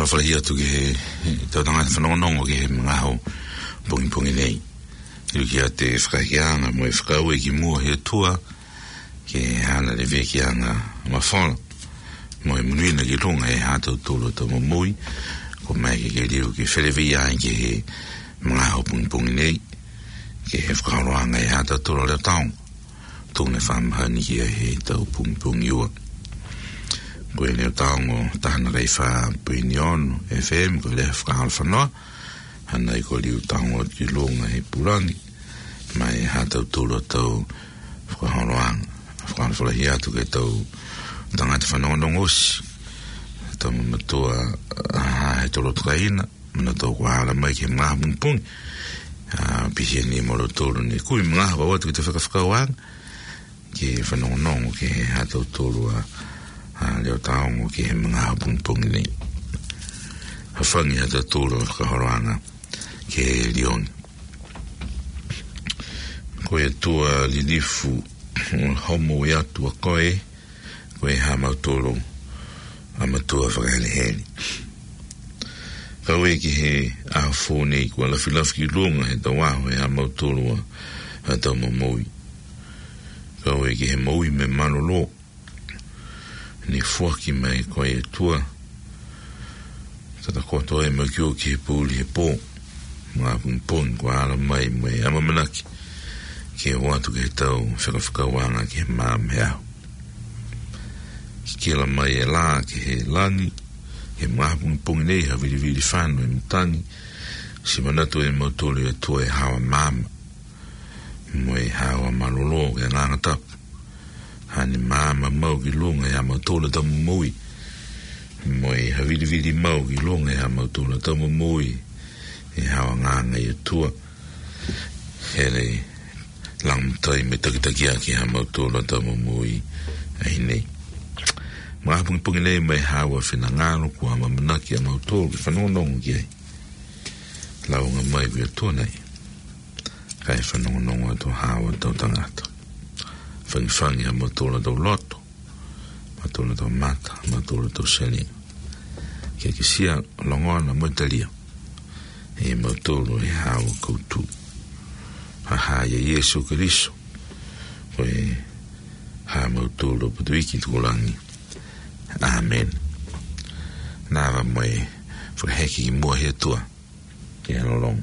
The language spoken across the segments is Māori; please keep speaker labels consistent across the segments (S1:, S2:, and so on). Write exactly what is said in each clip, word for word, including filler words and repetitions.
S1: fala hia tu ke tau tanga whanongonongo ke mga hau pungi pungi nei. Iru ki a te whakahianga mo e whakaue ki mua hea tua ke hana le veki anga mawhona. Mo e munuina ki runga e hātau tūlo tau mamui ko mai ke ke liu ke wherewi ai ke he mga hau pungi pungi nei ke he whakaroanga e hātau tūlo leo taonga. Tūne whamahani ki a he tau pungi pungi ua. Ko e leo taongo tahana rei wha puini onu F M ko lea whakahal whanoa hana i ko liu taongo ki lunga e purani mai hātau tūlo tau whakahaloanga whakahal whalahi atu ke tau tangata whanongonong osi tau mamatua he tolo tukaina mana tau kuhala mai ke mga pungpungi pihia ni moro tūlo ni kui mga hawa watu ki te whakawhakawanga ke whanongonong ke hātau tūlo a leo taongo ki he mga pungpungi nei. Hawhangi hata tūro whakahoroanga ke lioni. Koe tua lilifu homo i atua koe, koe ha mautoro a matua whakahele-hele. Kaue ki he ahafo nei kua lafi-lafi ki lunga he tawaho he ha mautoro a tau mamoi. Kaue ki he maui me manolo ni fuaki mai koe e tua tata koto e makio ki he pūli he pō mga pungpong kua ala mai mai ama manaki ki he watu ki he tau whakawhakawanga ki he maam he ahu ki kila mai e la ki he lani he mga pungpong nei ha viri viri whanu e mtangi si manatu e mautoli e tua e hawa mama mo e hawa malolo e nganga tapu hani mama mau ki lunga ya mautola tamu mui moi havili vili mau ki lunga ya mautola tamu mui e hawa nganga i tua hele lang tai me takitakia ki ha mautola tamu mui ai nei mga pungi nei mai hawa whina ngano kua mamanaki a mautola ki whanongonongo ki ai launga mai ki tua nei kai whanongonongo ato hawa tau tangata whangiwhangi a matola tau loto, matola tau mata, matola tau seli. Kia ki sia longoana moitalia, e matola e hawa koutu. Ha ia Yesu Kiriso, koe ha matola putuiki tukulangi. Amen. Nāwa moe, whakaheki ki mua hea tua, ki halolong.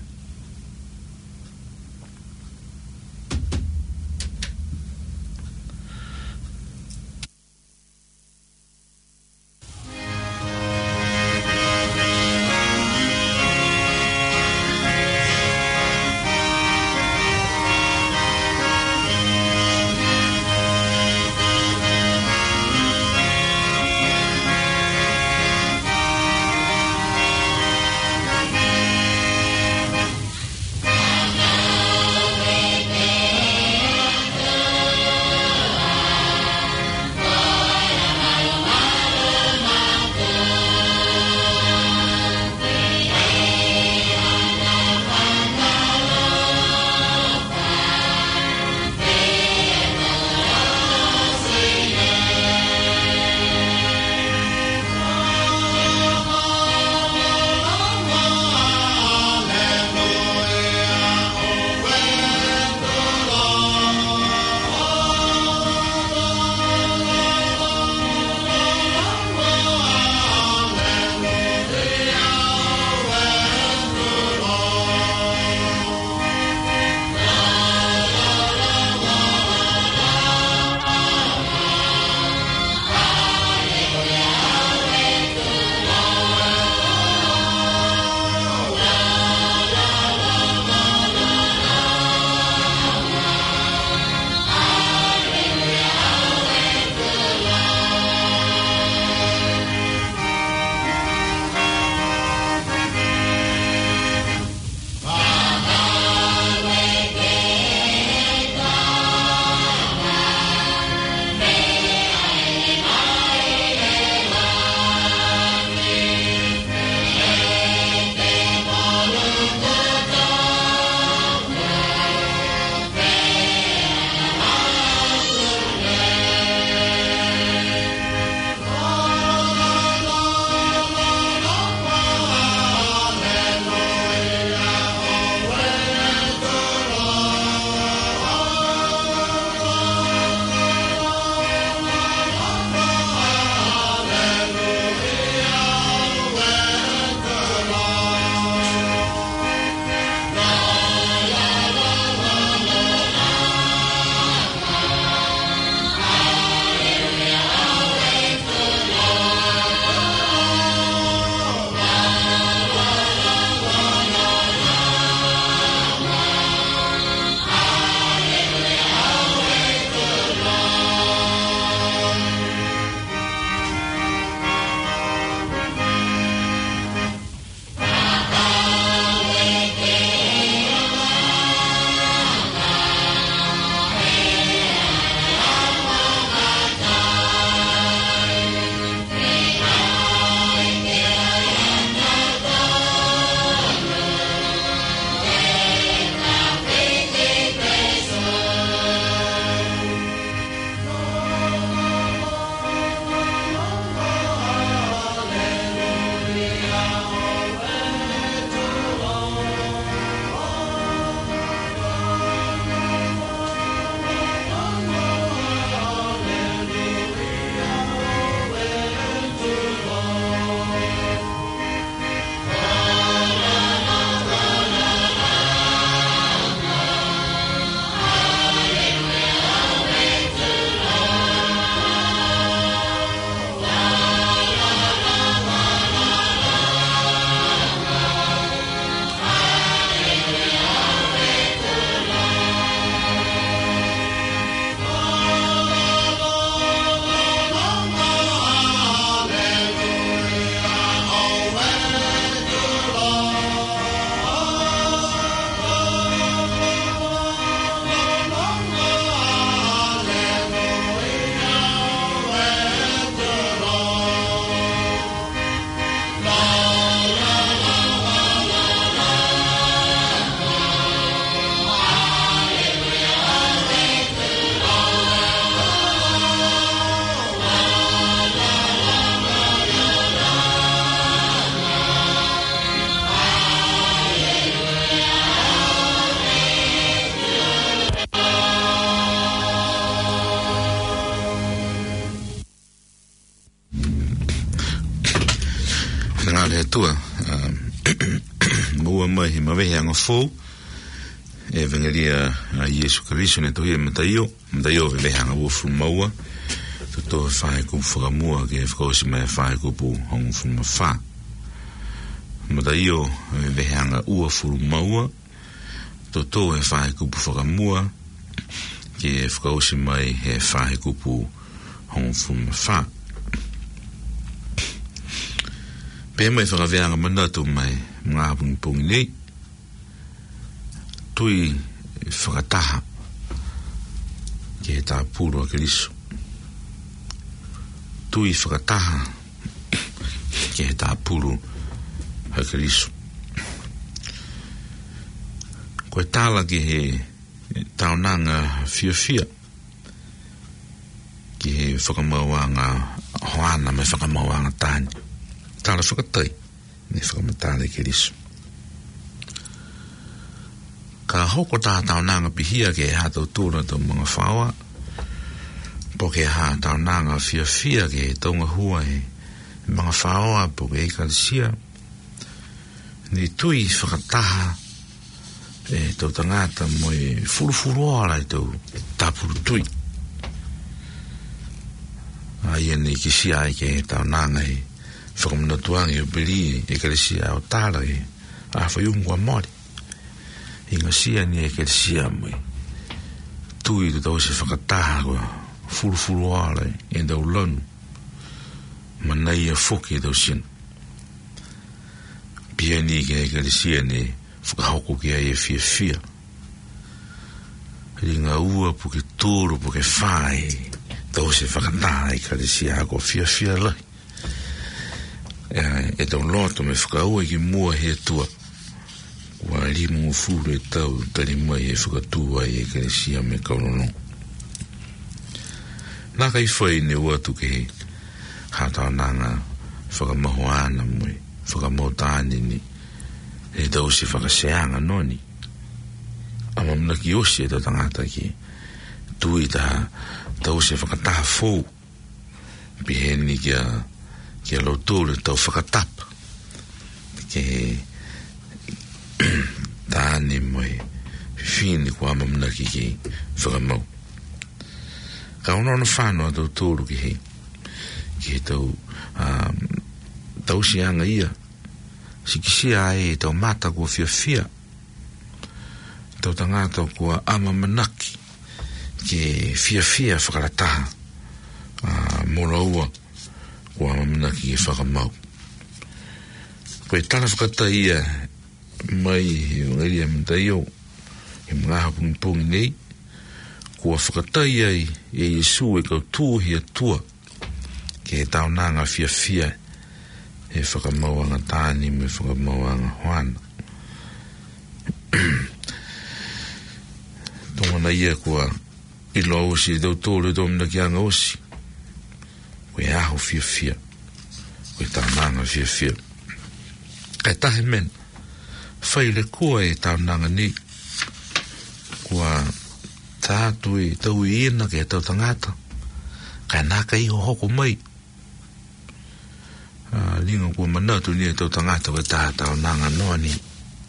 S1: le tua mua mai he mawe hanga fō e vengeria a Yesu Kariso ne tohi e mataio mataio ve hanga ufu maua to to whae kupu whakamua ke whakausi mai whae kupu hongu fuma wha mataio ve hanga ua furu maua to to e whae kupu whakamua ke whakausi mai he whae kupu hongu fuma wha pe mai whakaweanga manatu mai ngā pungi pungi nei tui whakataha ke tā pūro a Keriso tui whakataha ke tā pūro a Keriso koe tāla ke he taonanga fia fia ke he whakamauanga hoana me whakamauanga tāni tāla whakatai ne whakamatale Keriso ka hoko tā taonanga pihia ke ha tau tūra tau mga whaua po ke ha taonanga fia fia ke taunga hua e mga whaua po ke ekalisia ni tui whakataha e tau tangata mo e furufuru ala i tau tāpuru tui a ia ni kisia e ke taonanga e whakamnatuangi o beri e kalisia o tāla e a whaiungua mori inga sia ni e kalisia mai tui tu tau se whakataha kua furufuru ala e dau lanu manai a whoki e tau sin pia ni ke e kalisia ni whakahoko ki a e fia fia ringa ua po ke tōru po ke whae tau se whakataha e kalisia kua fia fia lai e tau loto me whakaua ki mua he tua wa limu furu e tau tari mai e whakatua e Kerisia me kaurono nā kai whai ne watu ke he hātau nanga whakamahoana mui whakamautāni ni e tau se whakaseanga noni ama mna ki osi e tau tangata ki tui ta tau se whakataha fōu piheni kia kia lautore tau whakatapa ke tāne moe whini kua mamna ki ki whakamau ka unono whanau tau tōru ki he ki he tau um, tau sianga ia sikisia e tau mata kua fia fia tau tangata kua ama manaki ke fia fia whakarataha uh, mora ua kua mamna ki ke whakamau koe tala whakata ia mai he ngari a mtaio he mga hapungpungi nei kua whakatai ai e Yesu e kau tūhi a tua ke he taonanga fia fia he whakamauanga tāni me whakamauanga hoana tongana ia kua ilo ausi e tau tōre tōmina ki anga osi koe aho fia fia koe taonanga fia fia kai tahe mena whaile kua e taunanga ni kua tātu e tau i ina ke tau tangata kai naka iho hoko mai uh, linga kua manatu ni e tau tangata ke tā taunanga noa ni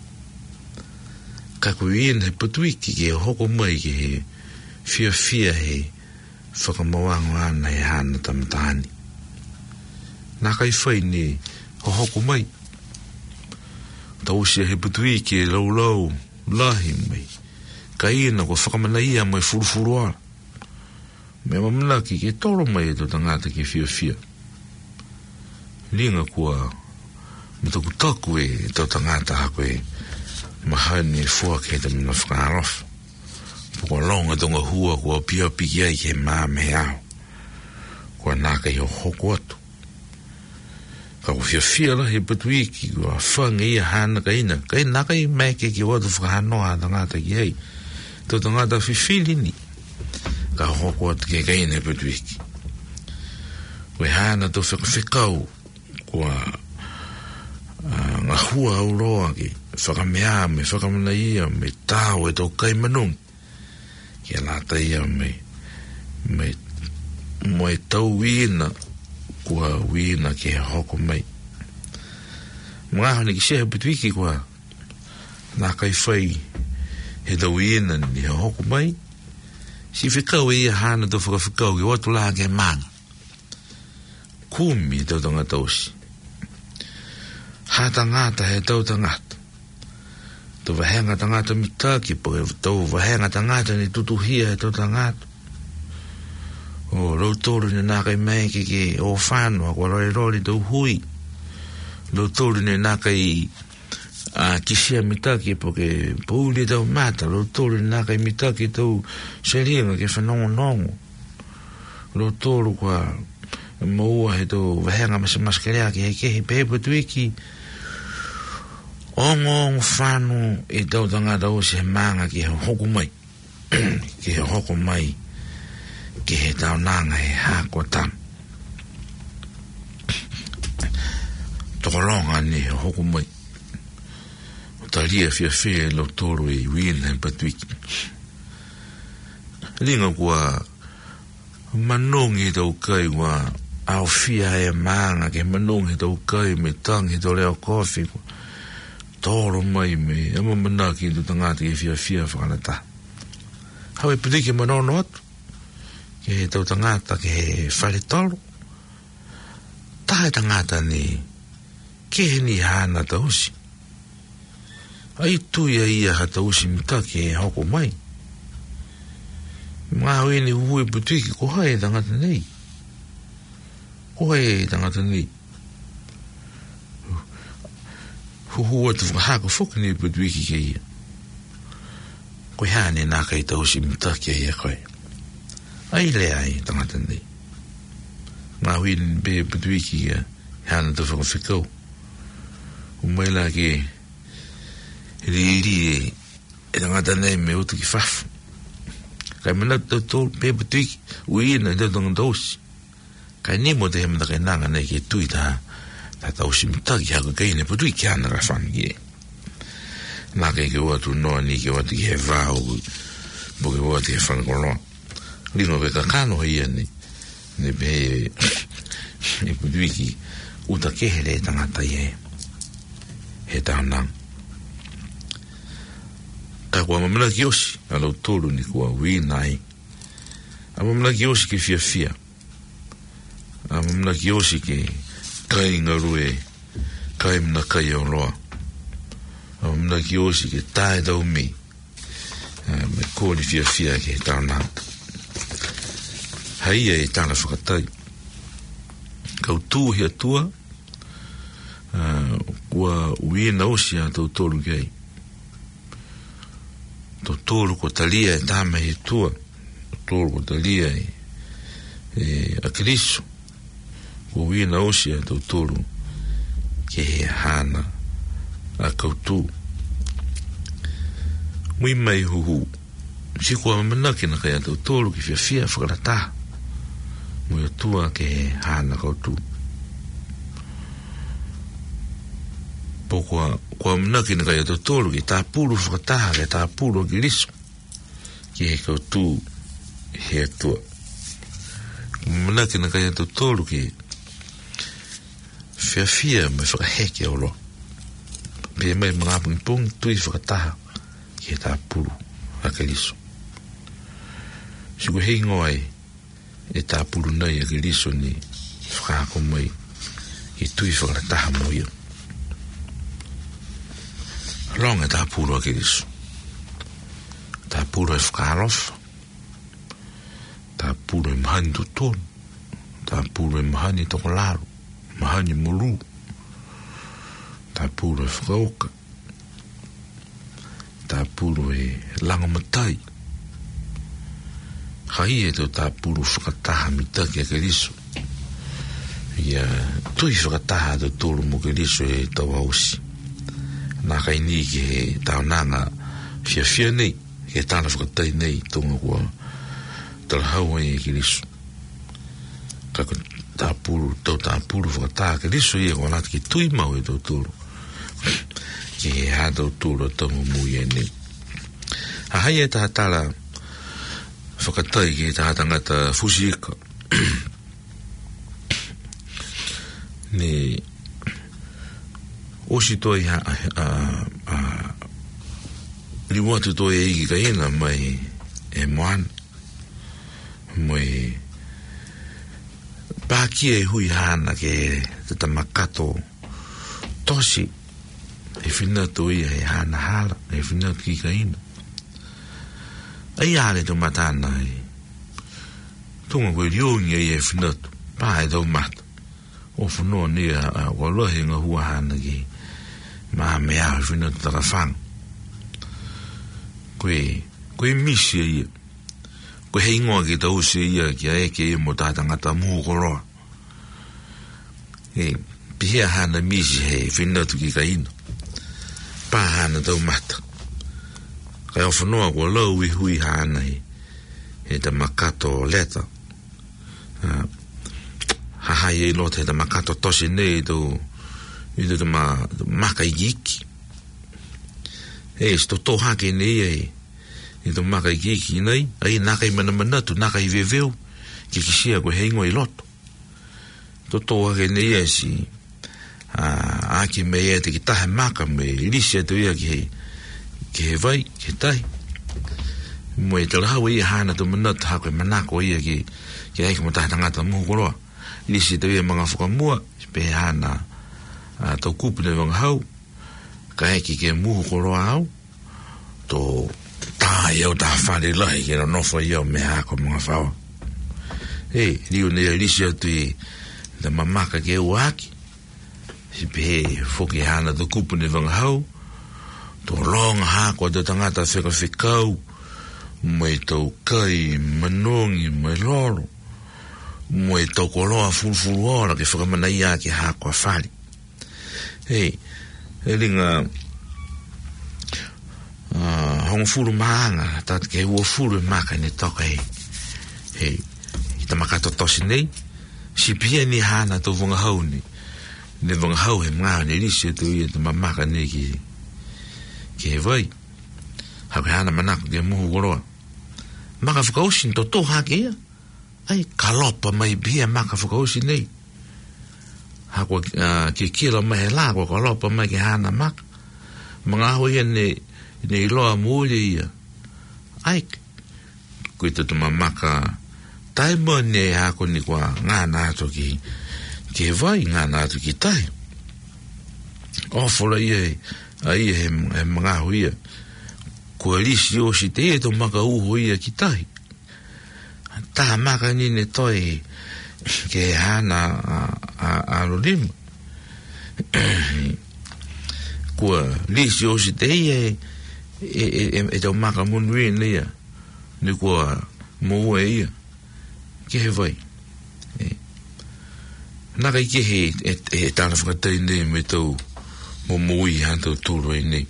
S1: kai kua i ina he patuiki ke hoko mai ke he fia fia he whakamawango ana he hana tamatani naka i whai ni ho hoko mai tau se he putui ki e lau lau lahi mai ka ina kua whakamana ia mai furufuruara me mamana ki ke toro mai e to tangata ki fia fia linga kua mitaku taku e to tangata hako e mahani e fua ke te mina whakarofa pukua longa tonga hua kua pia piki ai ke maa me au kua naka i o hoko atu ka ko fia fia la he patui ki kua whanga ia hana ka ina ka ina naka i meke ki watu whakahanoa tangata ki hei tō tangata whiwhili ni ka hoko atu ke ka ina he patui ki koe hana tō whakawhikau kua uh, ngā hua au roa ki whakamea me whakamana ia me tāo e tō kai manung ki a lata ia me me mo e tau wina kua wina ki he hoko mai mga ni kise bitwiki kwa na kai fai he dawina ni hoku mai si fikau ia hana do fuka fikau ki watu la ke manga kumi tau tangata osi ha tangata he tau tangata to vahenga tangata mitaki po tau vahenga tangata ni tutuhia he tau tangata o lo tolu ni naka i mai ki ki o whanua kwa roi rori tau hui lo tolu ni naka i a kisia mitaki po ke pouli tau mata lo tolu ni naka i mitaki tau seringa ke whanongo nongo lo tolu kwa maua he tau vahenga masa maskerea ki he kehi pepe tuiki ongo ongo whanu i tau tangata o se manga ki he hoku mai ki he hoku mai ki he tau nanga he hako tam tokolonga ni he hoku mai o talia fia fia lo toro i wina he patuiki linga kua manongi tau kai kua au fia he manga ke manongi tau kai me tangi tau leo kofi kua toro mai me ama manaki tu tangata ki fia fia whakanata hau e patuiki manono atu ke he tau tangata ke he whare toro tae tangata ni ke he ni hana tausi ai tuia ia ha tausi mita ke he hoko mai mga hui ni hui putuiki ko hae tangata nei ko hae tangata nei huhua tu whakahako whuka ni putuiki ke ia ko hane nā kai tausi mita ke ia koe ai le ai tangata nei ngā hui ni be putuiki ia hana tu whakawhikau umaila ke riri e e tangata nei me utu ki whafu kai mana tau tau pe putuiki ui ina tau tangata osi kai nemo te hemata kai nanga nei ke tui ta ta tausi mitaki haka kai ne putuiki hana ka whanu ki e nā kai ke watu noa ni ke watu ki he vāu po ke watu he whanu koroa lino pe kakano hia ni ne pe e putuiki uta kehere tangata i he he taunang ka kua mamana ki osi a lau tolu ni kua ui nai a mamana ki osi ke fia fia a mamana ki osi ke kai ngarue kai mna kai o loa a mamana ki osi ke tae tau mi me kōni fia fia ke taunang haia e tāna whakatai kau tūhi atua kua ui na osi a tau tolu kei to tolu ko talia e tama e tua tolu ko talia e e a Kristo ko wina osi a to tolu ke he hana a kautu mui mai huhu si kua manaki na kai a to tolu ki fia fia whakarata mui a tua ke he hana kautu po kua kua manaki na kai a tolu ki tā pulu whakataha ke tā pulu ki liso ki he kautu he atua manaki na kai a tolu ki fia fia me whakaheke o lo pe mai mga pungpung tui whakataha ki he tā pulu a ke liso si ko hei ngoai e tā pulu nei a ke liso ni whakako mai ki tui whakataha mo ia longa tā pūro a kirisu tā pūro e whakarofa tā pūro e mahani tutonu tā pūro e mahani toko laro mahani muru tā pūro e whakaoka tā pūro e langa matai hai e tō tā pūro whakataha mitaki a kirisu ia tui whakataha tō tōru mo kirisu e tau hausi nā kai ni ki he taunanga fia fia nei ke tāna whakatai nei tonga kua tala haua e ki risu kako tā puru tau tā puru whakatā ki risu i e kua nāti ki tui mau e tau tūru ki he hā tau tūru tonga mui e nei a hai e tā tala whakatai ki tā tangata fusiika osi toi ha a a li watu toi e iki ka ina mai e moan mai paki e hui hana ke te tamakato tosi e whina toi e hana hala e whina ki ka ina ai ale to matana e tunga koe riongi e e whina tu pa e tau mata o whanua ni a walohe ngā hua hana ki maa mea e whina tu tarawhang koe koe misi e ia koe hei ngoa ki tau se ia ki a eke e mo tata ngata muhu koroa e pihea hana misi he whina tu ki ka ino pa hana tau mata kai o whanua kua lau i hui hana he he ta makato leta haha e lo te ta makato tosi nei to i te ma maka i giki e sto to hake nei e i to maka i giki nei ai naka i mana mana tu naka i veveu ki kisia ko heingo i loto to to hake nei e si a aki me e te ki tahe maka me lisi e tu ia ki he ki he vai ki tai mo e te rahau i hana tu mana tu hako i manako ia ki ki aiki mo tahe tangata muhu koroa lisi te ia mga whakamua pe hana a tau kupune wang hau ka eki ke muhu koroa au to tā iau tā whare lai ke na nofo iau me hako mga whawa e riu nea lisi atu i ta mamaka ke uaki si pe whoki hana tau kupune wang hau to longa hako te tangata wheka whekau mai tau kai manongi mai loro mo e toko loa fulfulu ora ke whakamana ia ki hako a whari. Hei, e ringa uh, hong fulu maanga, tata ke ua fulu e maka ni toka hei. Hei, i ta makato tosi nei, si pia ni hana to vunga hau ni, ni vunga hau he mga ni risi tu ia ta mamaka ni ki, ki he vai. Hau ke hana manako ke muhu koroa. Maka whakausin to to hake ia. Ai kalopa mai bia maka whakausi nei. Hako uh, ke kira mai he lako kalopa mai ke hana maka. Mga aho ia ne, ne iloa muole ia. Ai, koe te tuma maka taima ne hako ni kua ngā nāto ki ke vai ngā nāto ki tai. Ofola ia a ia he, he mga aho ia. Kua lisi o si te e to maka uho ia ki tai. Tā maka ni ne toi ke hana a alorima. Kua lisi o si te e e tau maka munui nia ni kua mua ia ke he vai. Naka i ke he e tāna whakatai nei me tau mumui han tau tūro e nei.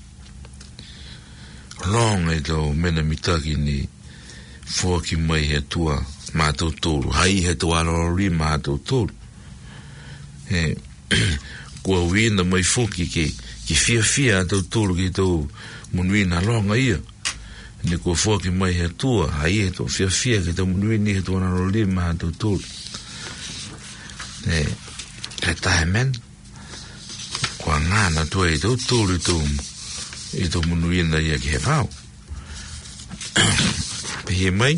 S1: Long e tau mena mitaki ni fōki mai he tua mātou tōru. Hai he tua arori mātou tōru. He, kua wina mai fōki ke, ki fia fia tau tōru ki tau munuina longa ia. Ni kua fōki mai he tua, hai he tua fia fia ki tau munuina he tua arori mātou tōru. He, he tahe men, kua ngāna tua i tau tōru i tau, i tau munuina ia ki he whao. Pehe mai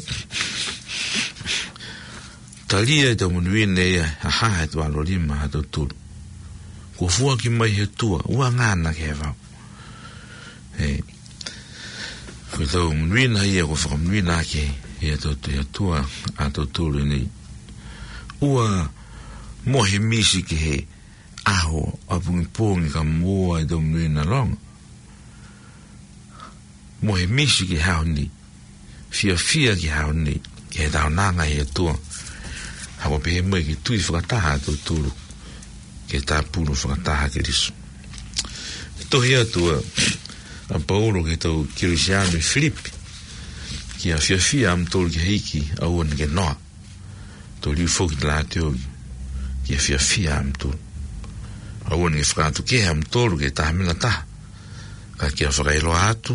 S1: talia e tau munuina ia haha e tu alorima ha tau tūru kua fua ki mai he tua ua ngāna ke he wau he kua tau munuina ia kua whakamunuina ke ia tau tua a tau tūru nei ua mohe misi ke he aho apungi pōngi ka mua e tau munuina longa mohe misi ke hao ni fia fia ki hao ni ki he tau nanga he tua hawa pehe mai ki tui whakataha tau tūru ki tā pūno whakataha ki risu tohi atua a Paulo ki tau Kirisiano i Filipi ki a fia fia am tōru ki heiki a uan ke noa tau liu fōki la teogi ki a fia fia am tōru a uan ke whakatu ke am tōru ki taha mena taha ka ki a whakailo atu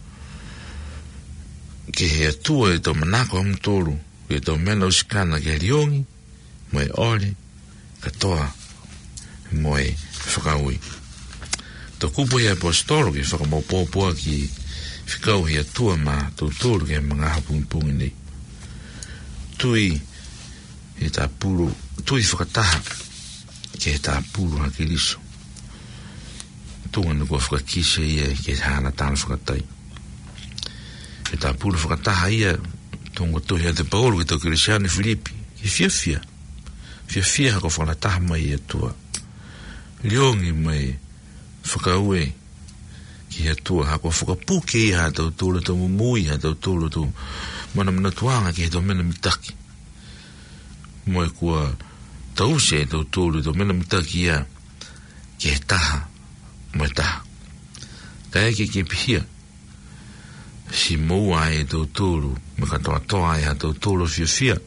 S1: ke he atua e tau manako am tōru ke tau mena usikana ke riongi moe ore katoa moe whakaui to kupu he apostolo ki whakamopopoa ki whikau he atua ma tōtoro ke mga hapunpungi nei. Tui he tā puru, tui whakataha ke he tā puru ha ki riso. Tunga nuko whakakise ia ke hana tāna whakatai. He tā puru whakataha ia tunga tuhi a te paolo ki tau Kirisiane Filipi ki fia fia. Fia fia hako whakataha mai ia tua. Liongi mai whakaue ki atua hako whakapuke i ha tau tōla tau mumui ha tau tōla tau mana mana tuanga ki he tau mena mitaki. Moe kua tau se tau tōla tau mena mitaki ia ki he taha moe taha. Ka eke ki pihia si moua e tau tōlu me katoa toa e ha tau tōla fia fia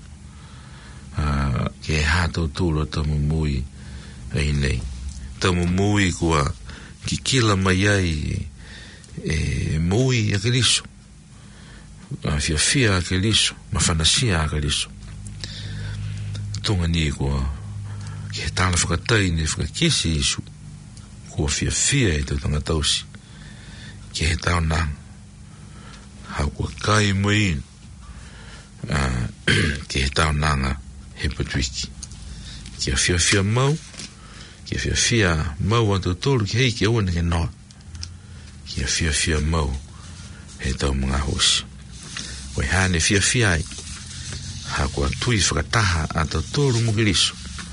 S1: ki he ha tau tōla tau mumui ai nei. Tau mumui kua ki kila mai ai e mui a ke liso. A fia fia a ke liso, ma whanasia a ke liso. Tonga ni kua ki he tāna whakatai ni whakakisi isu kua fia fia e tau tanga tausi ki he tau nang hau kua kai mui ki he tau nanga he patuiki ki a fia fia mau ki a fia fia mau a tau tolu ki hei ki awane ke noa ki a fia fia mau he tau mga hosi koe hane fia fia ai ha kua tui whakataha a tau tolu mukiriso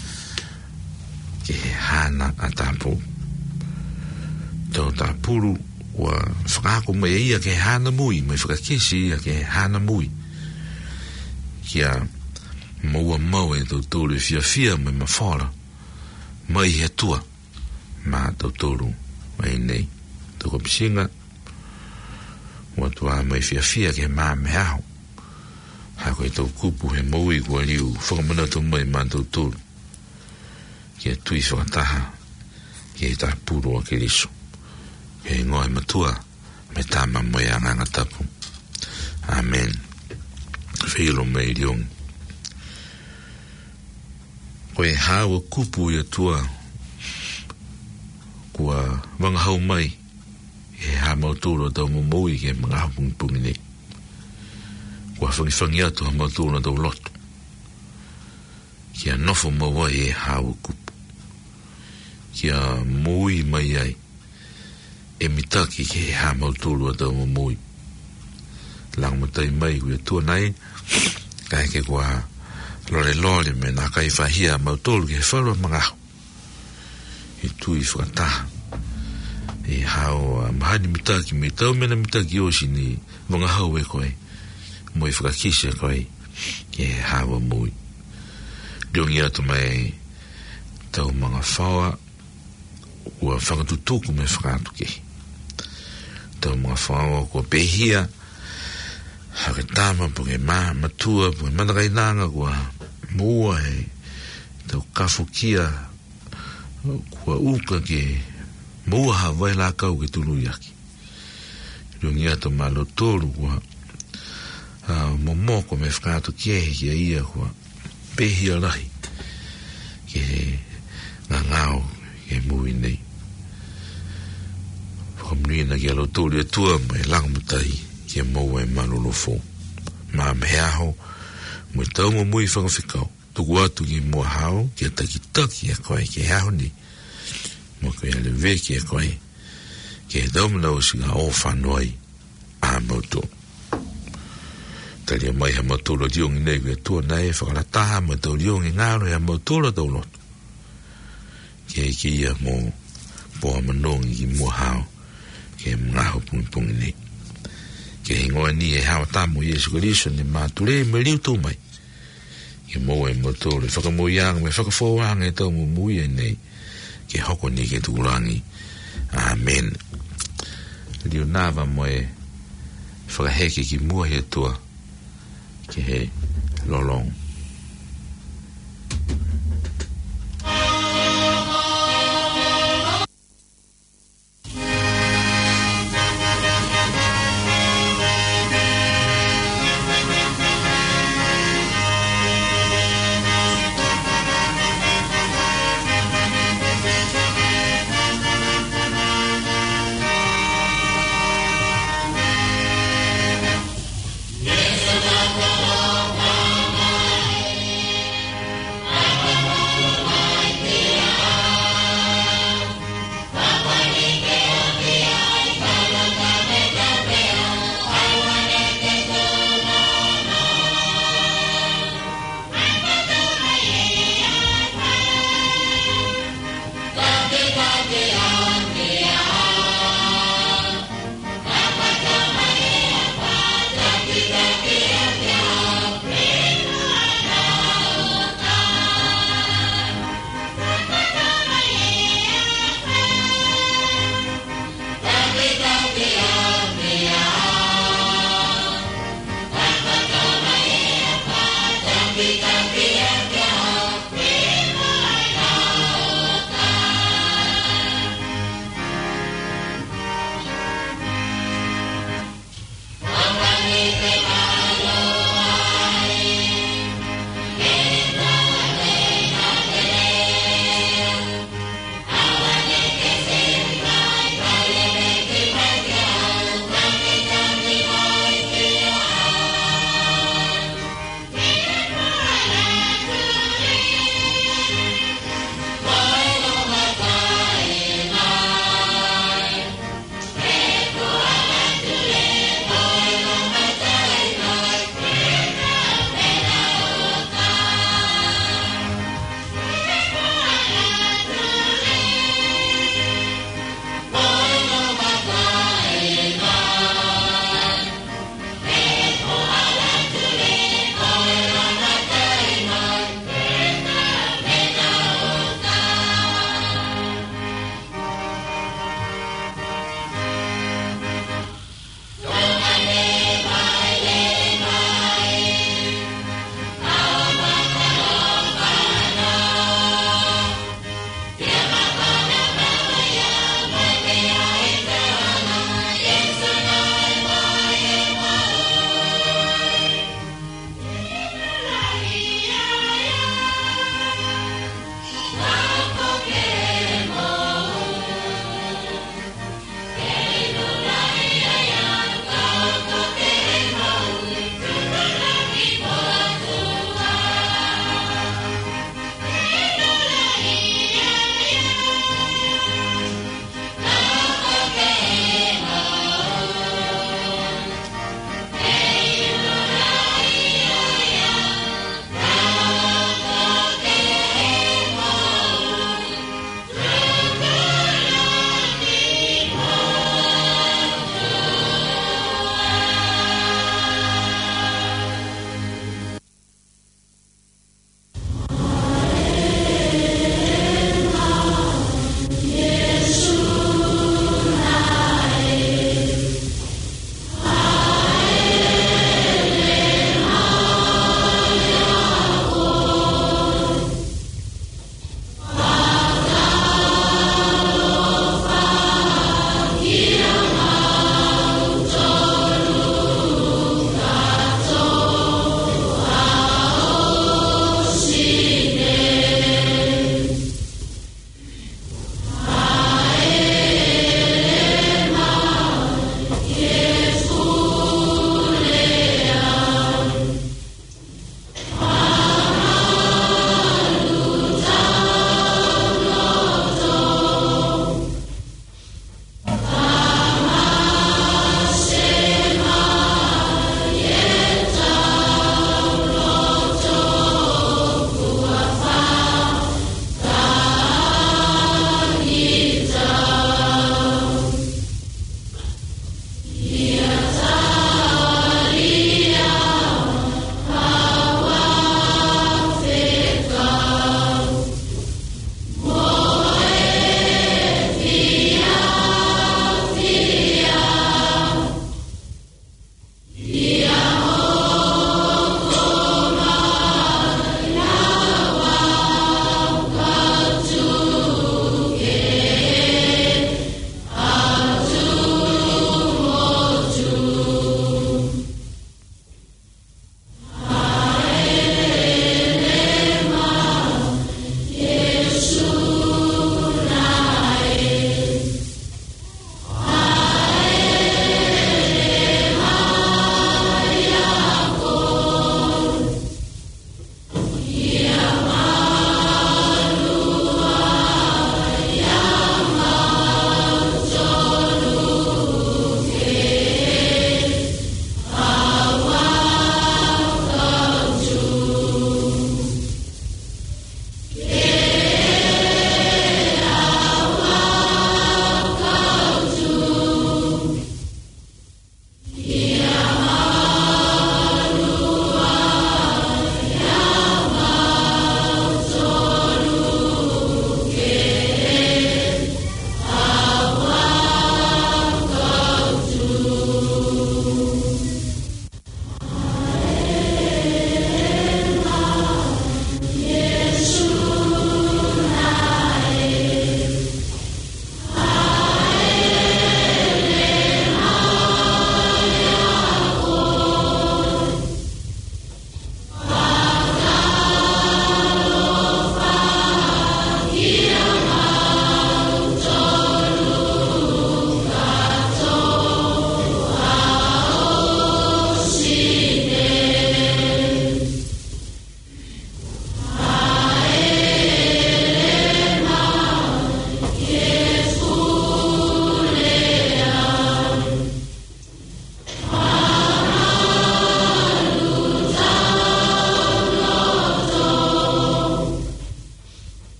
S1: ki he hana a tāpou tau tāpuru ua whakako mai ia ke hana mui mai whakakisi ia ke hana mui ki a maua mau e tau tolu fia fia mai mawhora mai he tua ma tau tolu mai nei toko pisinga ua tua mai fia fia ke maa me aho ha koe tau kupu he maui kua liu whakamana tau mai ma tau tolu ki a tui whakataha ki he tā puru a ke riso ke ngoe matua me tāma moe a nganga tapu amen whilo mai liong koe hawa kupu ia tua kua wanga hau mai e ha mautoro tau mumui ke mga hapunpungi nei kua whangiwhangi atu ha mautoro tau loto kia nofo maua e hawa kupu kia mui mai ai e mitaki ke ha mautoro tau mumui lang matai mai kuia tua nai kai ke kua lore lore me nā kai whahia mautolu ke whalua mga hau i tui whakataha i hao mahani mitaki me tau mena mitaki osi ni mga hau e koe mo i whakakise koe ke hawa mui riongi atu mai tau mga whaua ua whakatutuku me whakatu ke tau mga whaua kua pehia hake tama po ke maa matua po ke manakai nanga kua mua he tau kafukia kua uka ke mua ha vai la kau ke tulu yaki rungi ato malo toru kua momoko me whakatu kiehi kia ia kua pehia lahi ke ngā ngāo ke mui nei whakamnuina ki alo toru atua mai langamutai ke mau e malolofo ma me aho mo tau mo mui whakawhikau tuku atu ki mua hao ki a takitaki a koe ke hao ni mo koe ale veki a koe ke he daumana o singa o whanoi a mauto tali a mai ha mautolo diongi nei kua tua nei whakarataha ma tau diongi ngaro ha mautolo tau loto ke ke ia mo poa manongi ki mua hao ke ngaho pungi nei ke ingoa ni e hawa tamu Yesu Kariso ni māture me liu tū mai ke moe mo tōre whakamoianga me whakafōanga e tau mo mui e nei ke hoko ni ke tūrangi amen liu nāwa moe whakaheke ki mua he tua ke he lolong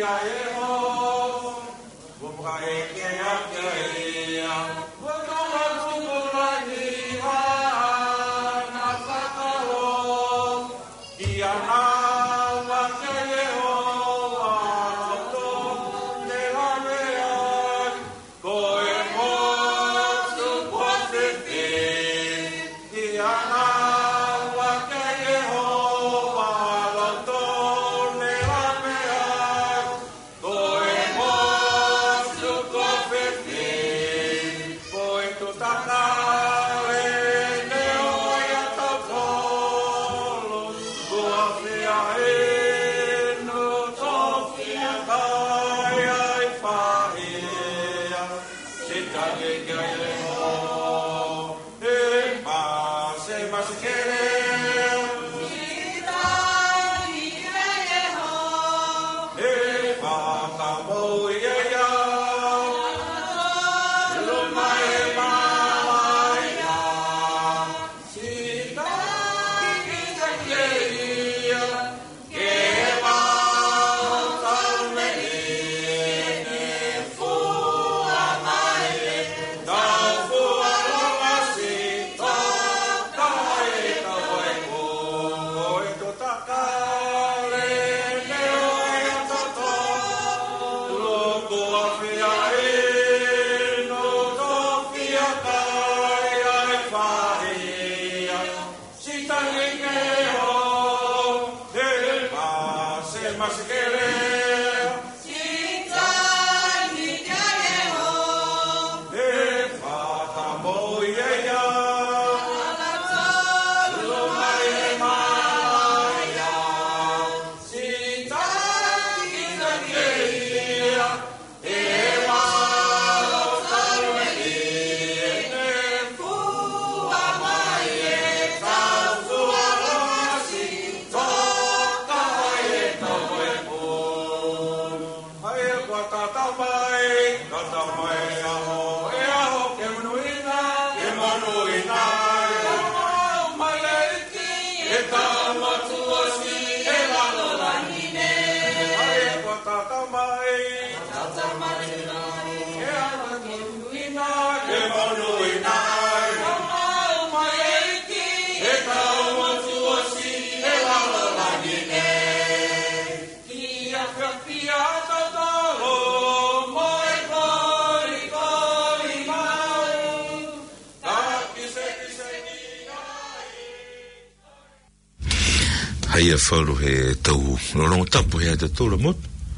S1: Ia whauru he tau lorong tapu hea te tōra mot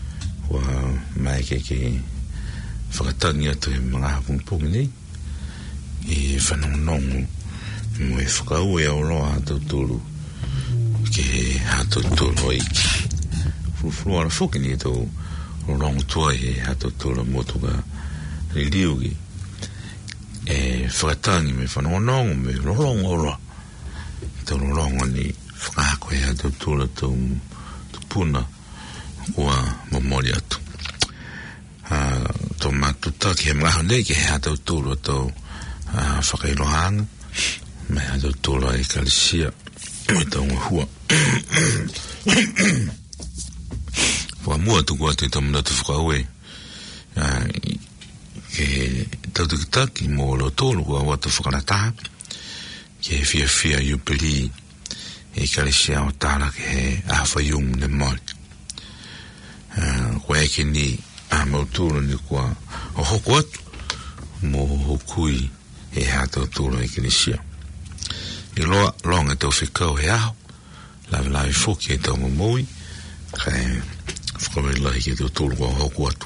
S1: wa mai ke ke whakatangi atu he mga hapungpungi nei i whanongonongo mo e whakau e auroa hatau tōru ke hatau tōru iki furufuruara whuki ni e tau lorong tua he hatau tōra motu ka riliugi e whakatangi me whanongonongo me lorong ora tau lorongo ni whakaako e atu tūra tau puna kua mamori atu. Tau matuta ki he mga nei ki he atau tūra tau whakairohanga me atau tūra e kalisia me tau ngahua. Wha mua tu kua te tamunatu whakaue ke tau tukitaki mo lo tōru kua watu whakarataha ke he fia fia yupili e kalisia o tāra ke he awhaiung ne mori. Koe eke ni a mautūra ni kua o hoko atu mo hokui e hātau tūra e kalisia. I loa longa tau whikau he aho, lawe lawe whoki e tau mamoi, kai whakawai ke tau tūra kua hoko atu.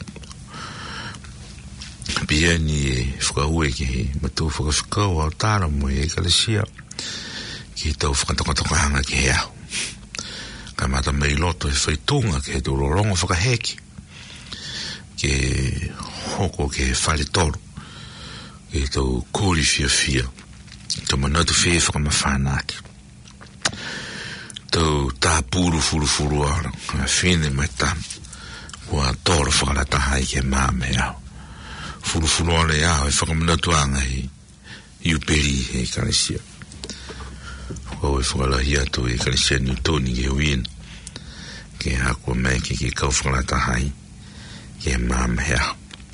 S1: Pia ni e whakau e ke he matu whakawhikau au tāra mo e kalisia, ki tau whakatokatokahanga ki he aho. Ka mata mei loto e whaitunga ke he tau rorongo whakaheki. Ke hoko ke whare toru. Ke tau kōri fia fia. Tau manatu whee whakamawhanaki. Tau tā pūru furu furu ara. Ka whine mai tam. Kua tōra whakarataha i ke māme aho. Furu furu ara e aho e whakamanatu anga he iuperi he kalisia. Kau e whakalahi atu e kalisia ni tōni ke huina. Ke hako mai ke ke kau whakalata hai. ke mam hea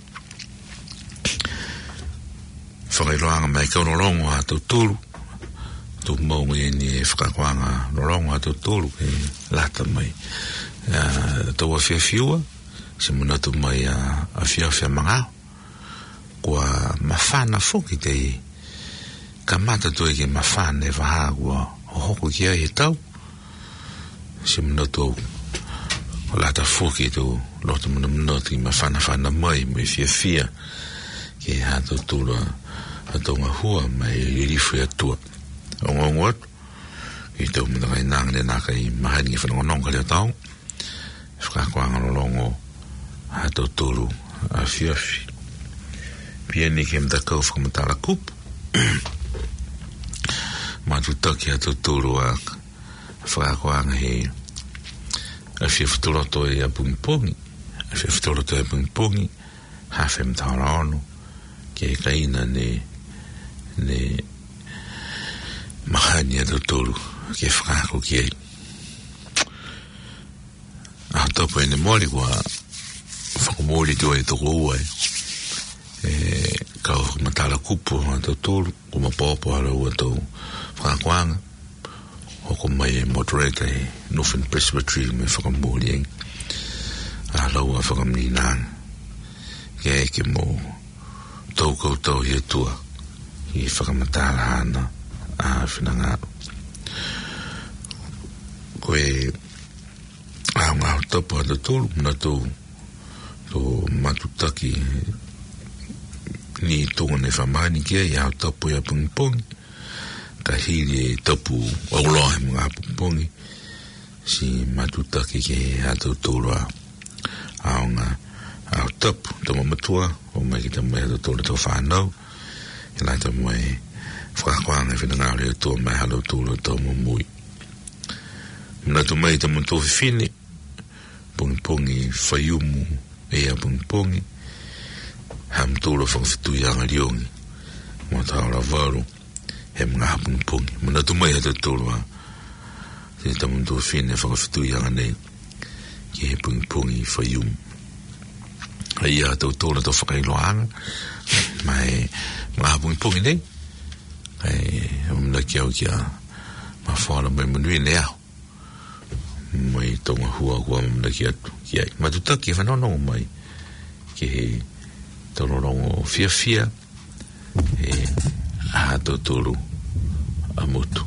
S1: whakailoanga mai kaunolongo a tau tūru tu maungi ni e whakakwanga nolongo a tau tūru ke lata mai tau a whia whiua se muna tu mai a whia whia mangao kua mawhana whoki te ka mata tu e ke mawhana e waha kua hoko ki ai e tau se muna tu o lata whoki tu lota muna muna ti mawhana whana mai mai whia whia ke ha tau tūru a tonga hua mai iri whia tua o ngongot i tau muna kai nang ne naka i mahani i whanongonong ka leo tau whakakwanga rolongo a tau tūru a whia whia pia ni ke mta kau whakamatala kup matu taki a tau tūru a whakakwanga he a whia whatoloto e a pungipongi a whia whatoloto e a pungipongi hafe mtaora ono ke kaina ne ne mahani a tau tūru ke whakako ki ei a topo e ne mori kua whakamori tu e toko ua e kau matala kupu a tau tūru kuma popo ala ua tau whakakwanga hoko mai e moderator e Northern Presbytery me whakamori e a lau a whakamni nang ke e ke mo tau kau tau hi tua i whakamatala hana a whinangaro koe a ngā topo a tōru muna tō tō matutaki ni tōga ne whamani kia i au topo i a pungipongi ka hiri e topu o lohe mga pungipongi si matutaki ke a tō tōru a au ngā au topu tō mamatua o mai ki ta mai a tō tōru tō whanau i lai ta mai whakakwanga whinangaro i tō mai halo tōru tō mumui muna tō mai ta mutō whiwhine pungipongi whaiumu e a pungipongi ham tōra whakawhitu i anga riongi mō tāora waro he mga pungipongi muna tō mai hata tōra te tamu tō whine whakawhitu i anga nei ki he pungipongi whaiumu hei a tō tōra tō whakailoanga mai mga pungipongi nei hei muna ki au ki a ma whara mai munui ne au mai tonga hua hua mamna ki atu ki ai matutaki e whanonongo mai ki he tororongo fia fia e ahato toro a motu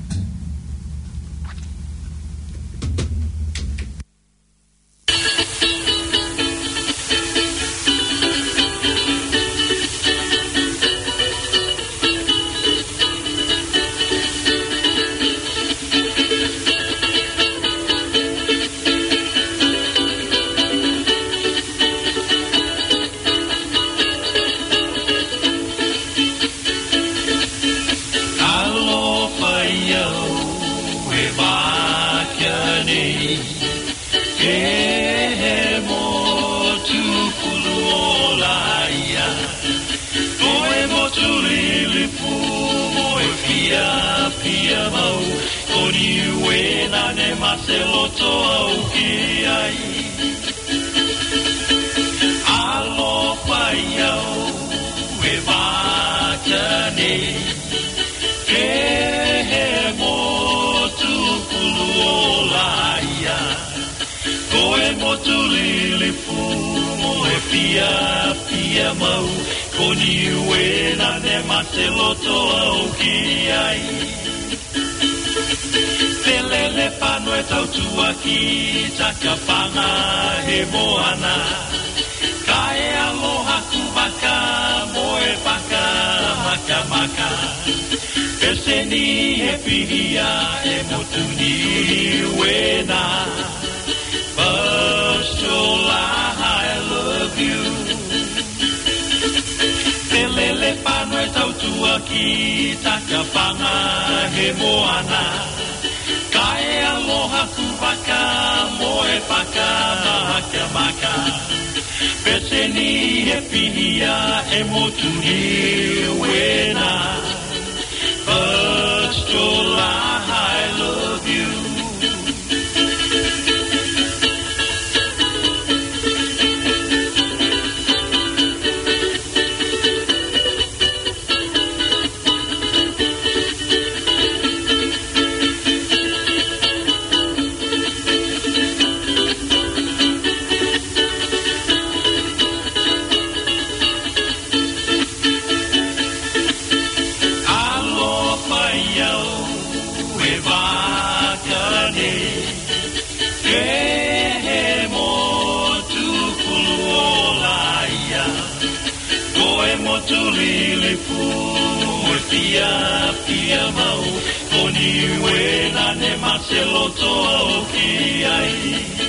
S2: Ke mo tu kuluola ia Koe mo tu lilipu E pia pia mau Koni wena ne maseloto au ki ai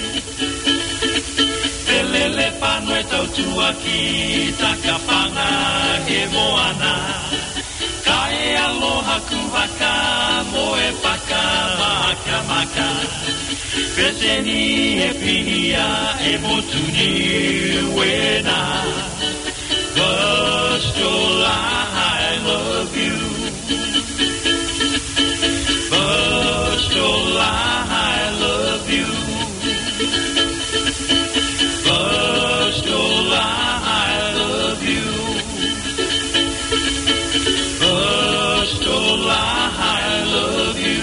S2: Pelele pano e tau tua ki Takapanga he moana Kae aloha kuhaka Moe paka maka maka Peseni e pihia E motuni wena Bustola, I love you Bustola, I love you Bustola, I love you Bustola, I love you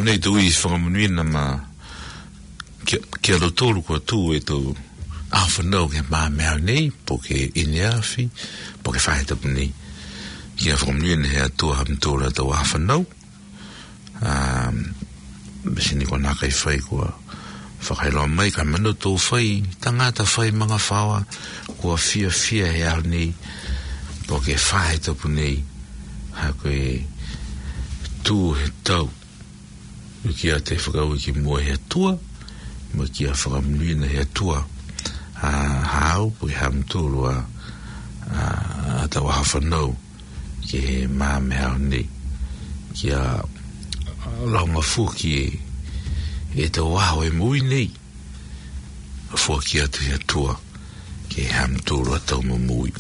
S1: nei tu is whakamunuina ma kia lo tolu kua tu e tu a whanau ke maa mea nei po ke ine awhi po ke whaetapu nei kia whakamunuina hea tua hamtola tau a whanau mesini kua naka i whai kua whakailoa mai ka manu tō whai tangata whai mga whawa kua fia fia he au nei po ke whaetapu nei ha koe tu he tau kia te whakau ki mua he tua ma kia whakamunuina he tua a hao pui hamtulu a a tau hawhanau ki he maa me hao nei kia launga fuki e e tau waho e mui nei fuki atu he tua ki he hamtulu a tau mui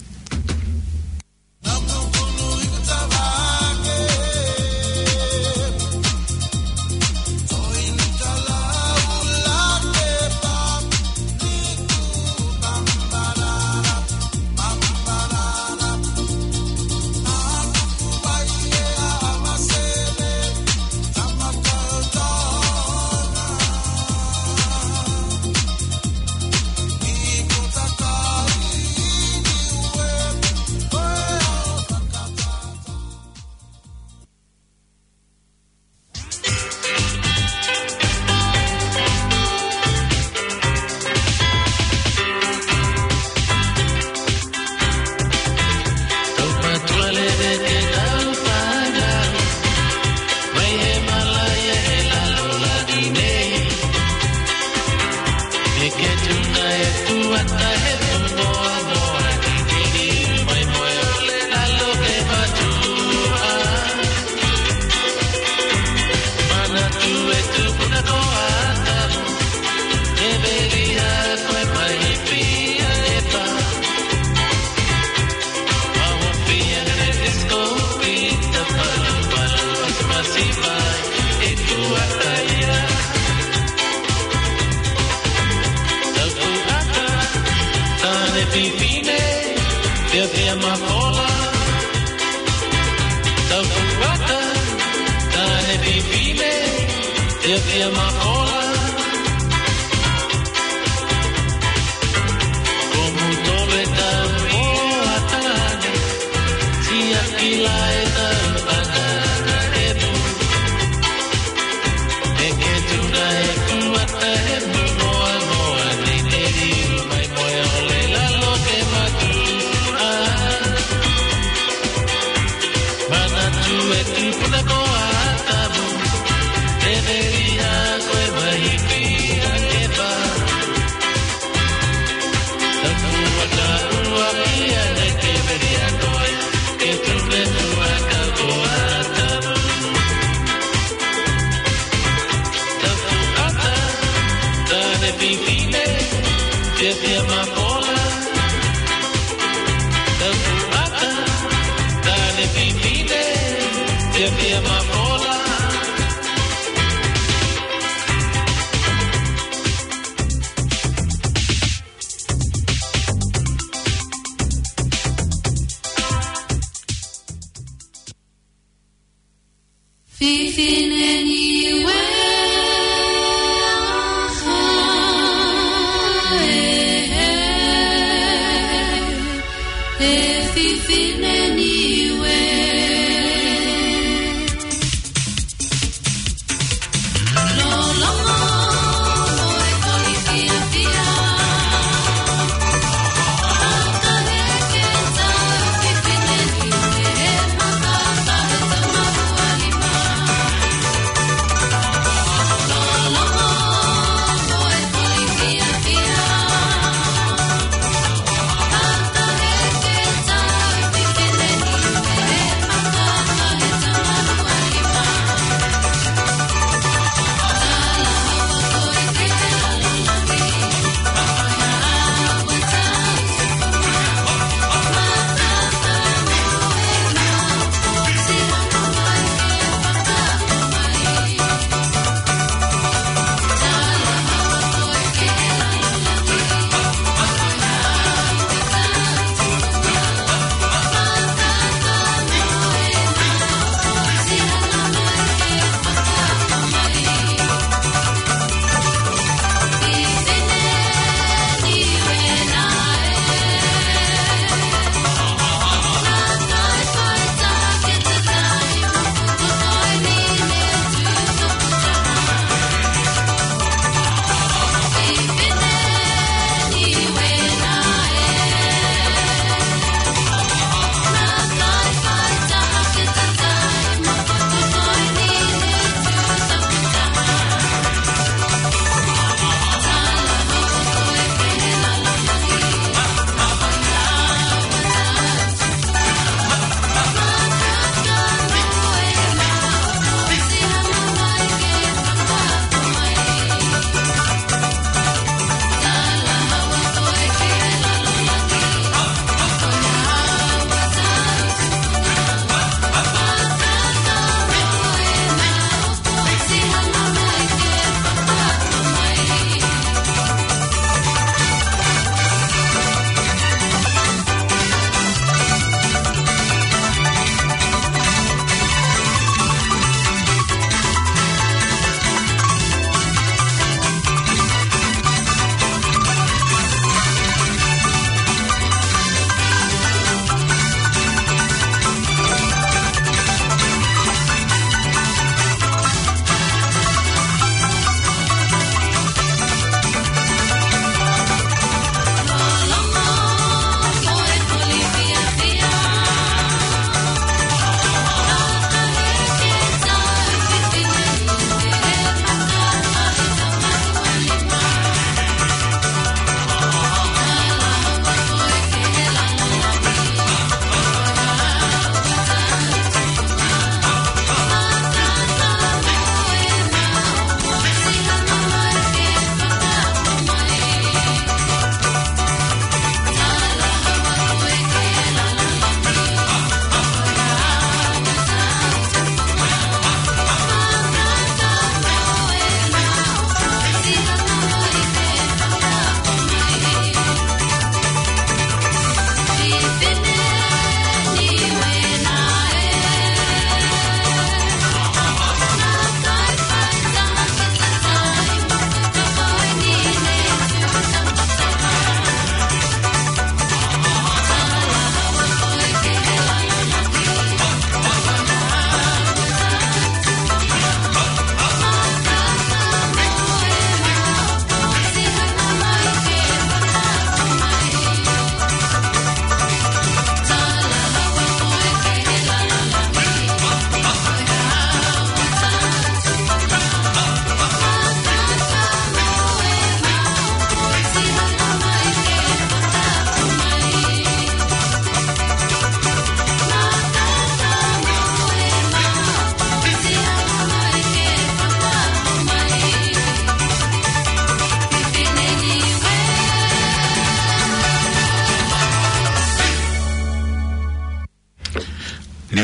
S2: Devería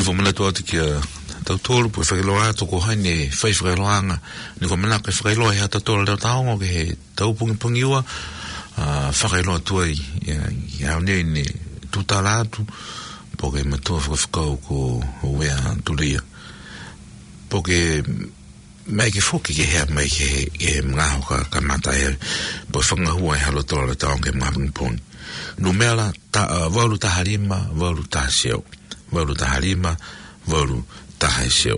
S1: fomana to te kia tau tolu po fa lo ato ko hane fa fa lo anga ni ko mana ka fa lo ya ta tolu le taongo ke tau pungi pungi wa fa lo to ya ya ne ni tuta la tu porque me to fa fa ko we a tulia porque mai ke foki ke he mai ke ke nga ka ka mata e po fa nga hua ha lo to le taongo ke ma pung numela ta volu ta harima volu ta sio volu ta harima volu ta sio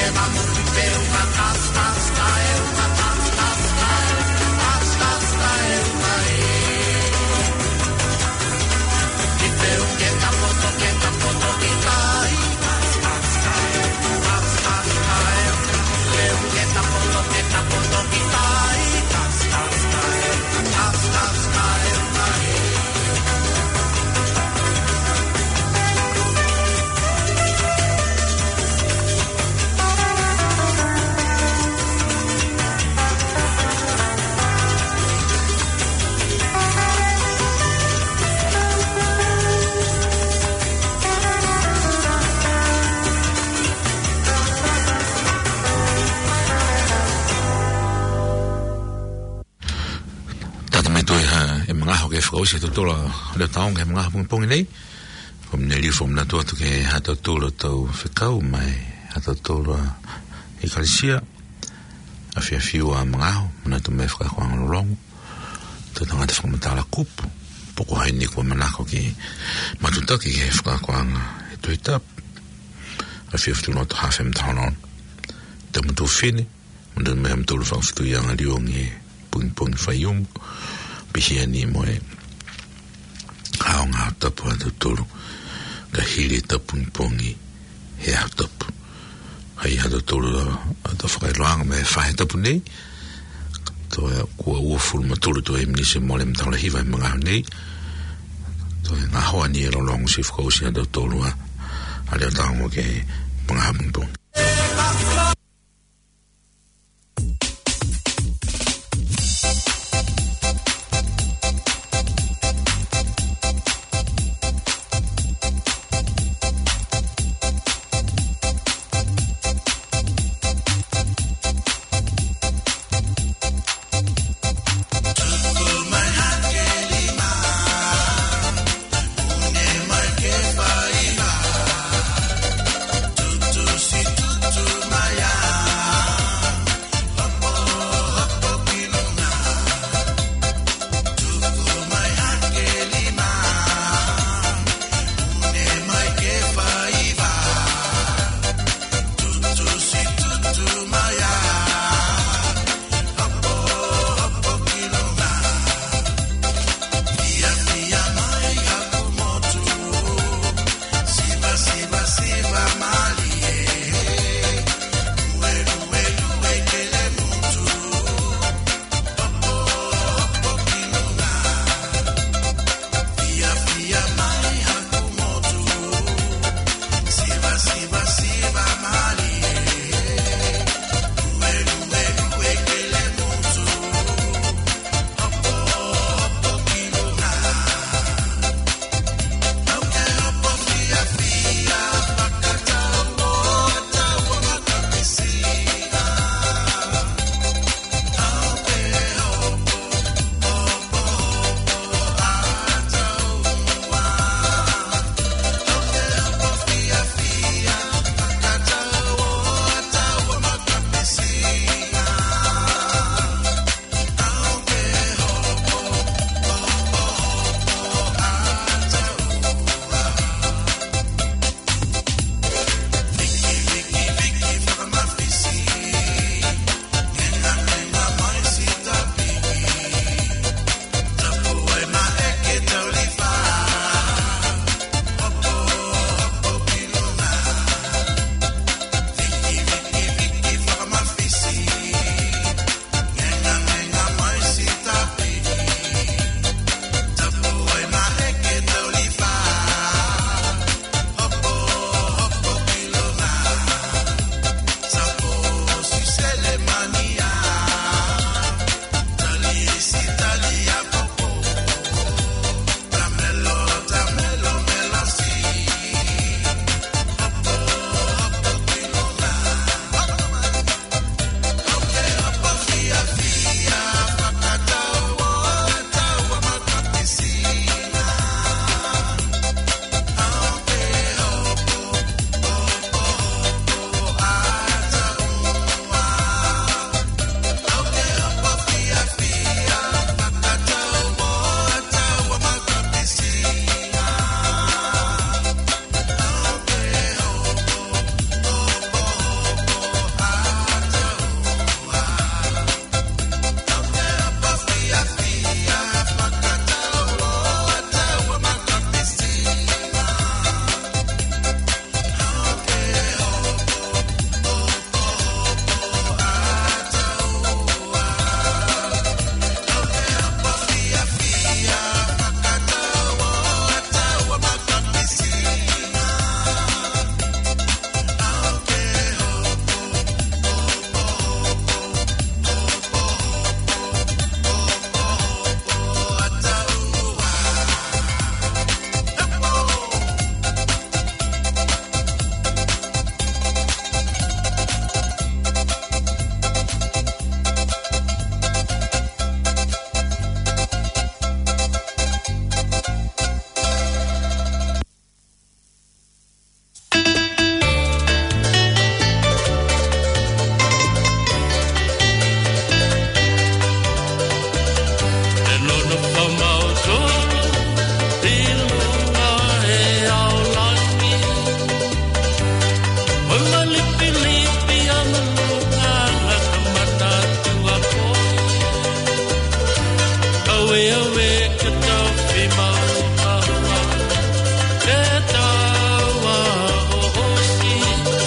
S1: o se to tola le taong e mga pung pung nei kom nei li fom na to to ke hato tola to fekau mai hato tola e kalisia a fia fiu a mga na to me fra kwang long to tanga te fom ta la kup poko hai ni ko manako ki matuta ki ke fra kwang to itap a fia tu not half em town on te mo to fini mo de me am to fa stu yang ali ongi pung pung fayum bihia ni mo e haonga tapu atu tolu ka hiri tapu pongi he a tapu hai hatu tolu atu whakailoanga me whahe tapu nei to e kua uafuru matulu to e minise mole mtaula hiwa e mga nei to e ngā hoa ni e lolongu si whakausi atu tolu a a leo tango ke mga hapunpongi
S3: See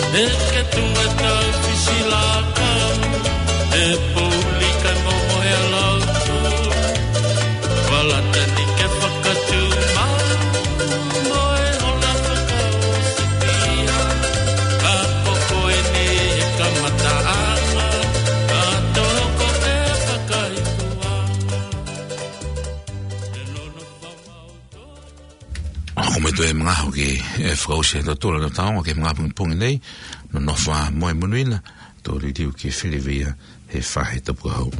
S2: e ke tunga tau fisi laka e pūlika no mohe alau tu walata ni ke whakatu mau moe hola whakau sepia ka koko e ne e ka mataanga ka toko e whakaikuanga e lono whamau tō
S1: Ako me to e mga hoki e whakause to tōra no taonga ke mga pungi nei no nofa moe munuina tō ritiu ki whiriwia he whahe tapu hau.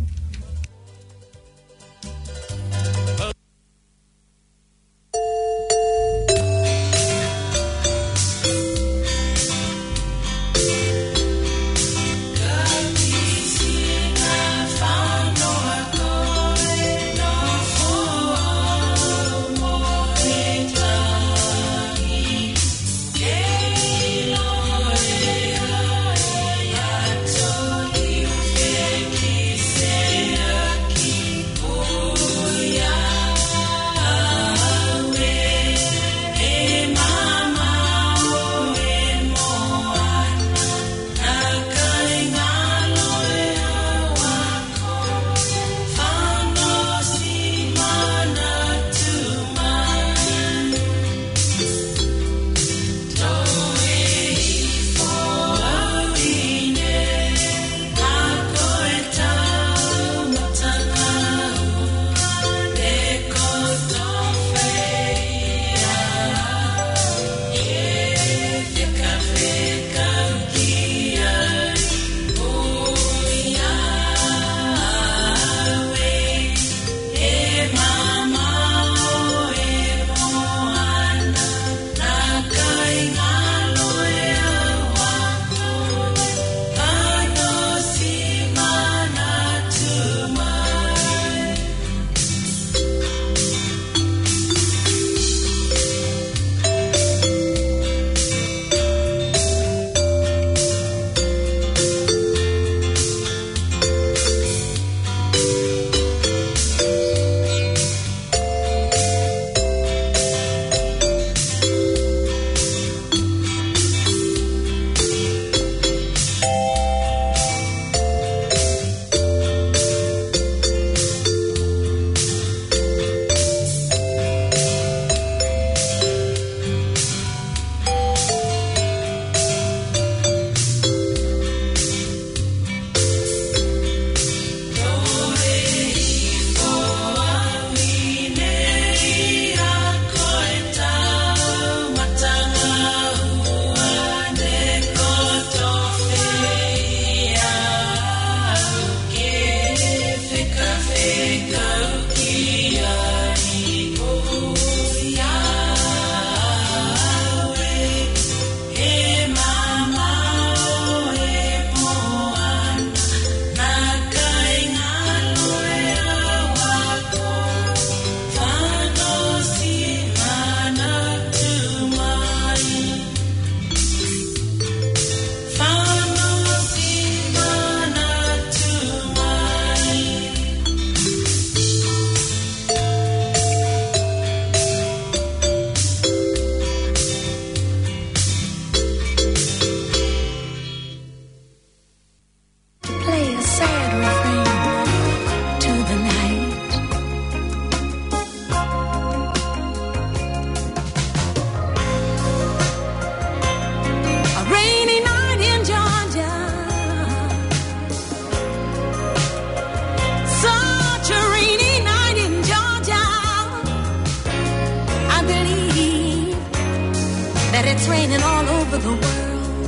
S3: It's raining all over the world.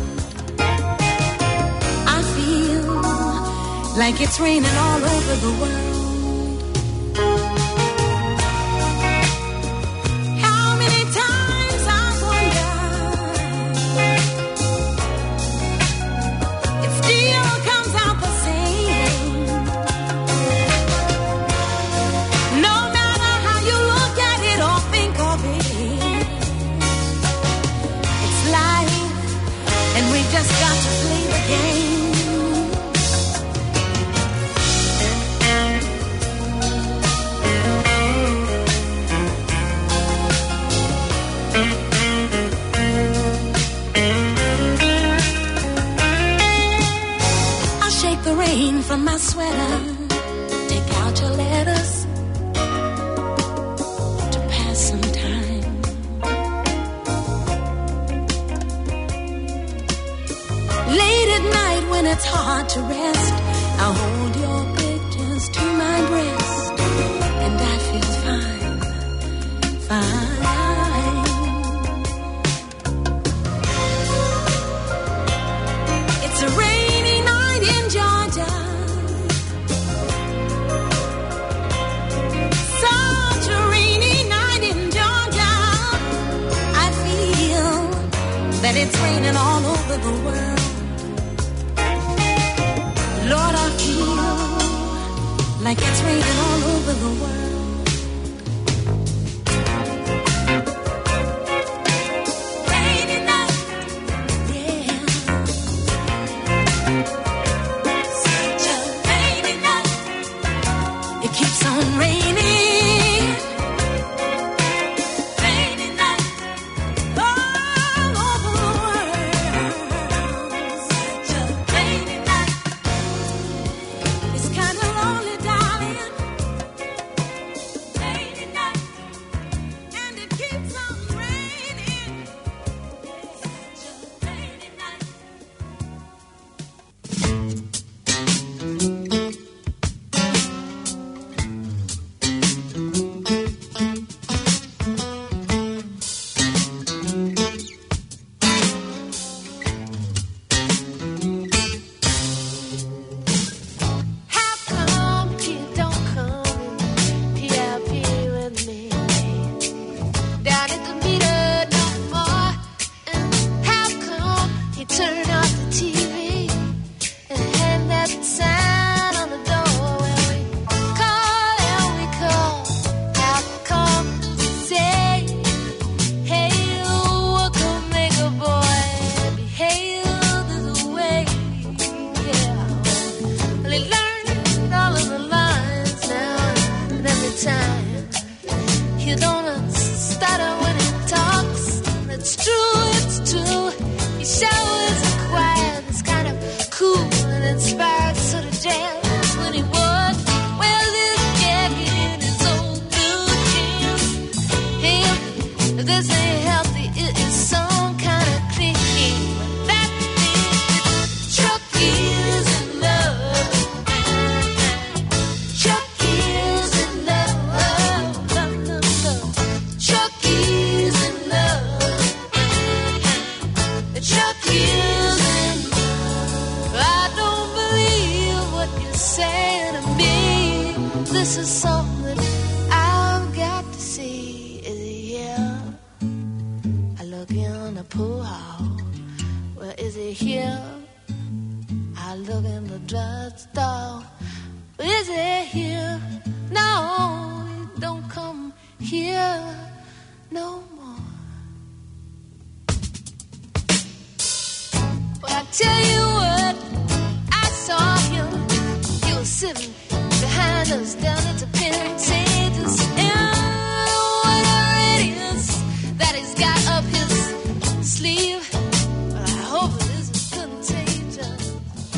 S3: I feel like it's raining all over the world. How many times I wonder, it still comes out the same. No matter how you look at it or think of it, and we just got to play the game. rain from my sweater. Take out your letters to pass some time. Late at night when it's hard to rest, I'll hold your pictures to my breast, and I feel fine, fine. It's a rainy night in Georgia, such a rainy night in Georgia. I feel that it's raining all over the world. Lord, I feel like it's raining all over the world. Rainy night, yeah. Such a rainy night. It keeps on raining. Rainy night, all over the world. Such a rainy night. It's kind of lonely, darling. Rainy night, and it keeps on raining. Such a rainy night. How come you don't come P L P with me down at the meter no more? And how come you turn off the T V and hang that sign on the door when we call and we call? How come you say, hey, what can make a boy behave this way? Yeah. Well, he learned all of the lines now, and every time he don't stutter when he talks. It's true, it's true. He shows a quiet that's kind of cool and inspired sort of jazz when he walks. Well, this jacket in his old blue jeans. Hey, this ain't healthy. It is some kind of clean. That means Chuck is in love. Chuck is in love. Love, love, love. Chuck is in love. Chuck is in love. I don't believe what you're saying to me. This is something I've got to see. Is he here? I look in the pool hall. Well, is he here? I look in the drugstore. Is he here? No, he don't come here no more. Well, I tell you what, I saw him. He was sitting behind us down